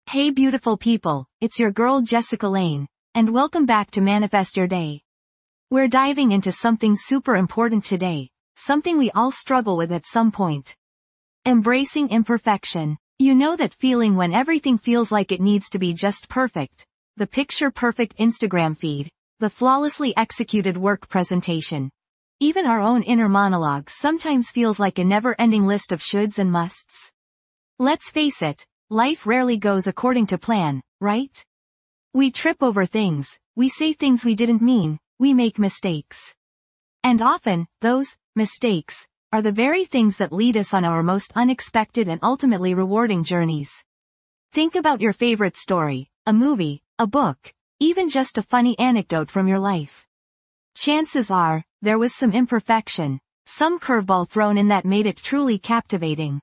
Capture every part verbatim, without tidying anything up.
Hey beautiful people, it's your girl Jessica Lane, and welcome back to Manifest Your Day. We're diving into something super important today, something we all struggle with at some point. Embracing imperfection. You know that feeling when everything feels like it needs to be just perfect. The picture-perfect Instagram feed, the flawlessly executed work presentation. Even our own inner monologue sometimes feels like a never-ending list of shoulds and musts. Let's face it, life rarely goes according to plan, right? We trip over things, we say things we didn't mean, we make mistakes. And often, those mistakes are the very things that lead us on our most unexpected and ultimately rewarding journeys. Think about your favorite story, a movie, a book, even just a funny anecdote from your life. Chances are, there was some imperfection, some curveball thrown in that made it truly captivating.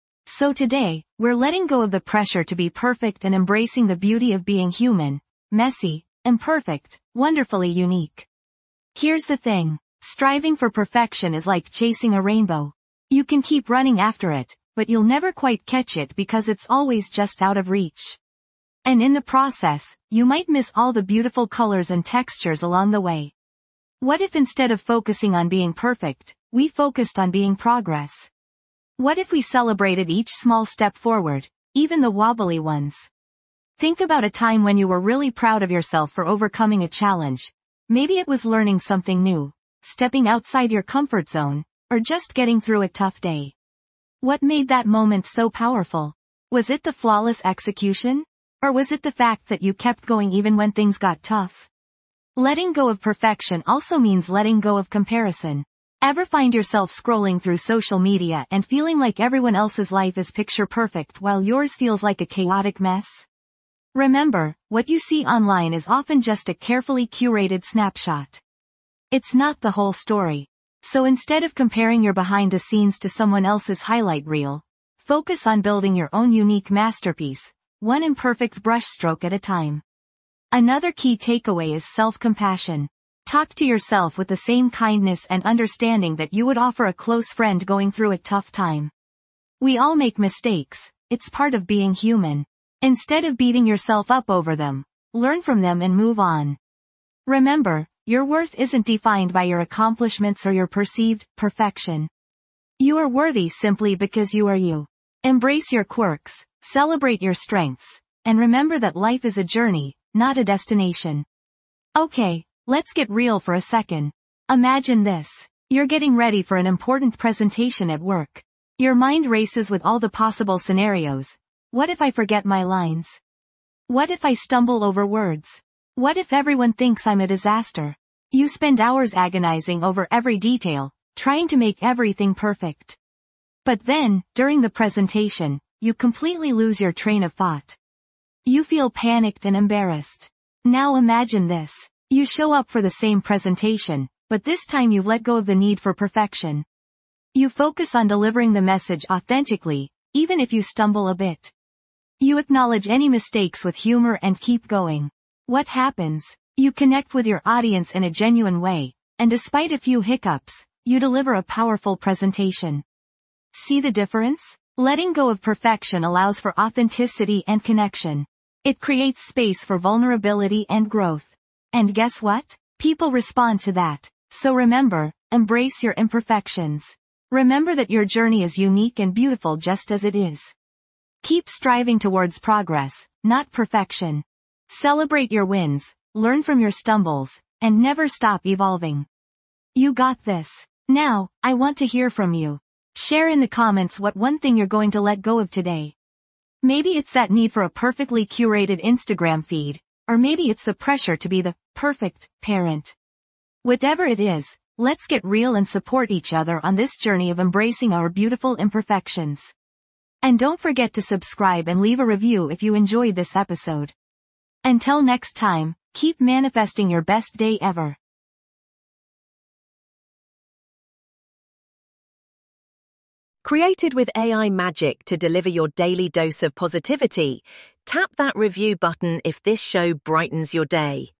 So today, we're letting go of the pressure to be perfect and embracing the beauty of being human, messy, imperfect, wonderfully unique. Here's the thing. Striving for perfection is like chasing a rainbow. You can keep running after it, but you'll never quite catch it because it's always just out of reach. And in the process, you might miss all the beautiful colors and textures along the way. What if instead of focusing on being perfect, we focused on being progress? What if we celebrated each small step forward, even the wobbly ones? Think about a time when you were really proud of yourself for overcoming a challenge. Maybe it was learning something new, stepping outside your comfort zone, or just getting through a tough day. What made that moment so powerful? Was it the flawless execution? Or was it the fact that you kept going even when things got tough? Letting go of perfection also means letting go of comparison. Ever find yourself scrolling through social media and feeling like everyone else's life is picture perfect while yours feels like a chaotic mess? Remember, what you see online is often just a carefully curated snapshot. It's not the whole story. So instead of comparing your behind the scenes to someone else's highlight reel, focus on building your own unique masterpiece, one imperfect brushstroke at a time. Another key takeaway is self-compassion. Talk to yourself with the same kindness and understanding that you would offer a close friend going through a tough time. We all make mistakes, it's part of being human. Instead of beating yourself up over them, learn from them and move on. Remember, your worth isn't defined by your accomplishments or your perceived perfection. You are worthy simply because you are you. Embrace your quirks, celebrate your strengths, and remember that life is a journey, not a destination. Okay, let's get real for a second. Imagine this. You're getting ready for an important presentation at work. Your mind races with all the possible scenarios. What if I forget my lines? What if I stumble over words? What if everyone thinks I'm a disaster? You spend hours agonizing over every detail, trying to make everything perfect. But then, during the presentation, you completely lose your train of thought. You feel panicked and embarrassed. Now imagine this. You show up for the same presentation, but this time you've let go of the need for perfection. You focus on delivering the message authentically, even if you stumble a bit. You acknowledge any mistakes with humor and keep going. What happens? You connect with your audience in a genuine way, and despite a few hiccups, you deliver a powerful presentation. See the difference? Letting go of perfection allows for authenticity and connection. It creates space for vulnerability and growth. And guess what? People respond to that. So remember, embrace your imperfections. Remember that your journey is unique and beautiful just as it is. Keep striving towards progress, not perfection. Celebrate your wins, learn from your stumbles, and never stop evolving. You got this. Now, I want to hear from you. Share in the comments what one thing you're going to let go of today. Maybe it's that need for a perfectly curated Instagram feed, or maybe it's the pressure to be the perfect parent. Whatever it is, let's get real and support each other on this journey of embracing our beautiful imperfections. And don't forget to subscribe and leave a review if you enjoyed this episode. Until next time, keep manifesting your best day ever. Created with A I magic to deliver your daily dose of positivity, tap that review button if this show brightens your day.